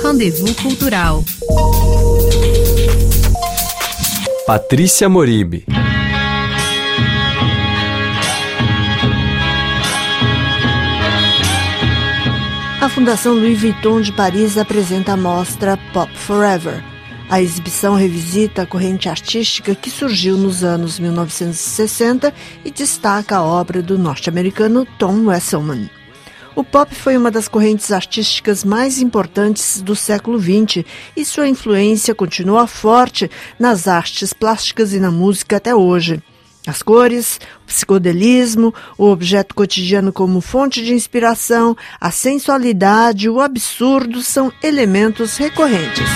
Rendezvous Cultural. Patrícia Moribe. A Fundação Louis Vuitton de Paris apresenta a mostra Pop Forever. A exibição revisita a corrente artística que surgiu nos anos 1960 e destaca a obra do norte-americano Tom Wesselmann. O pop foi uma das correntes artísticas mais importantes do século XX e sua influência continua forte nas artes plásticas e na música até hoje. As cores, o psicodelismo, o objeto cotidiano como fonte de inspiração, a sensualidade, o absurdo são elementos recorrentes.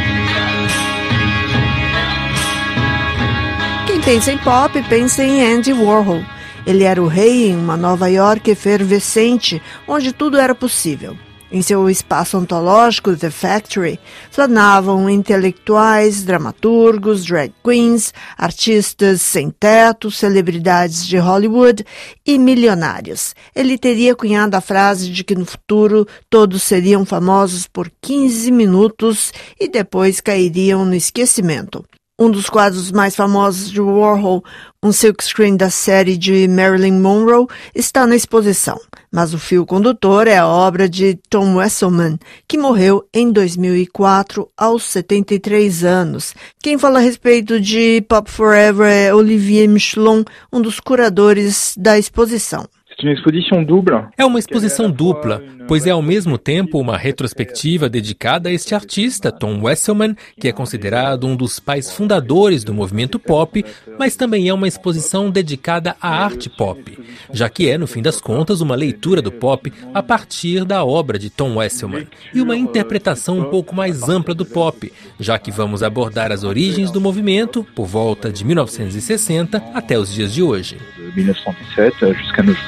Quem pensa em pop, pensa em Andy Warhol. Ele era o rei em uma Nova York efervescente, onde tudo era possível. Em seu espaço ontológico, The Factory, flanavam intelectuais, dramaturgos, drag queens, artistas sem teto, celebridades de Hollywood e milionários. Ele teria cunhado a frase de que no futuro todos seriam famosos por 15 minutos e depois cairiam no esquecimento. Um dos quadros mais famosos de Warhol, um silkscreen da série de Marilyn Monroe, está na exposição. Mas o fio condutor é a obra de Tom Wesselmann, que morreu em 2004, aos 73 anos. Quem fala a respeito de Pop Forever é Olivier Michelon, um dos curadores da exposição. É uma exposição dupla, pois é ao mesmo tempo uma retrospectiva dedicada a este artista, Tom Wesselmann, que é considerado um dos pais fundadores do movimento pop, mas também é uma exposição dedicada à arte pop, já que é, no fim das contas, uma leitura do pop a partir da obra de Tom Wesselmann e uma interpretação um pouco mais ampla do pop, já que vamos abordar as origens do movimento por volta de 1960 até os dias de hoje. 1917 jusqu'à nos jours.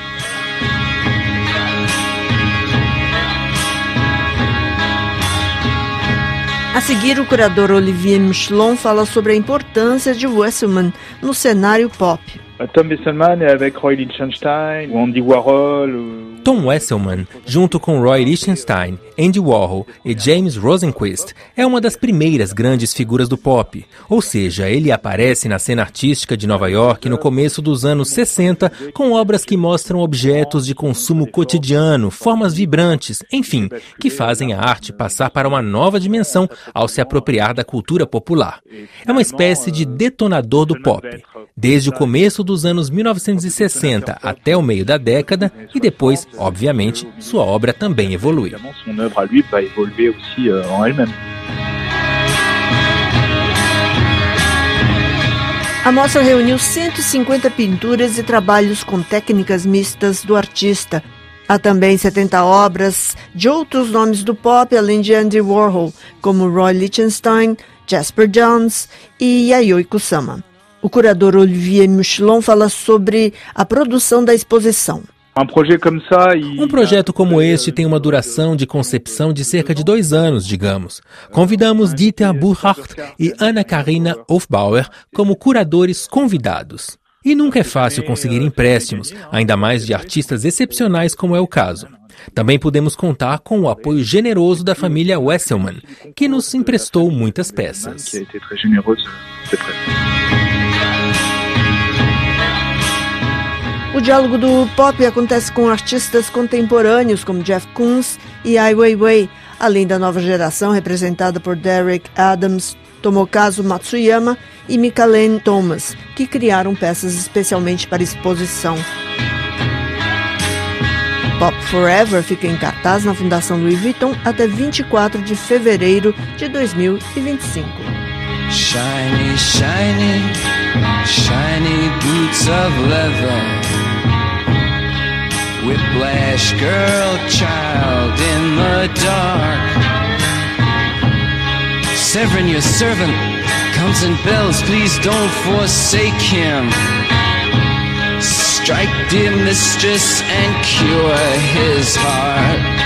A seguir, o curador Olivier Michelon fala sobre a importância de Wesselmann no cenário pop. Tom Wesselmann avec Roy Lichtenstein, ou Andy Warhol. Tom Wesselmann, junto com Roy Lichtenstein, Andy Warhol e James Rosenquist, é uma das primeiras grandes figuras do pop. Ou seja, ele aparece na cena artística de Nova York no começo dos anos 60, com obras que mostram objetos de consumo cotidiano, formas vibrantes, enfim, que fazem a arte passar para uma nova dimensão ao se apropriar da cultura popular. É uma espécie de detonador do pop, desde o começo dos anos 1960 até o meio da década e depois, obviamente, sua obra também evolui. A mostra reuniu 150 pinturas e trabalhos com técnicas mistas do artista. Há também 70 obras de outros nomes do pop, além de Andy Warhol, como Roy Lichtenstein, Jasper Johns e Yayoi Kusama. O curador Olivier Michelon fala sobre a produção da exposição. Um projeto como este tem uma duração de concepção de cerca de 2 anos, digamos. Convidamos Dieter Burkhardt e Anna-Karina Hofbauer como curadores convidados. E nunca é fácil conseguir empréstimos, ainda mais de artistas excepcionais como é o caso. Também podemos contar com o apoio generoso da família Wesselmann, que nos emprestou muitas peças. O diálogo do pop acontece com artistas contemporâneos como Jeff Koons e Ai Weiwei, além da nova geração representada por Derek Adams, Tomokazu Matsuyama e Michalene Thomas, que criaram peças especialmente para a exposição. Pop Forever fica em cartaz na Fundação Louis Vuitton até 24 de fevereiro de 2025. Shiny, shiny, shiny boots of leather. Whiplash girl, child in the dark. Severin, your servant, comes in bells, please don't forsake him. Strike, dear mistress, and cure his heart.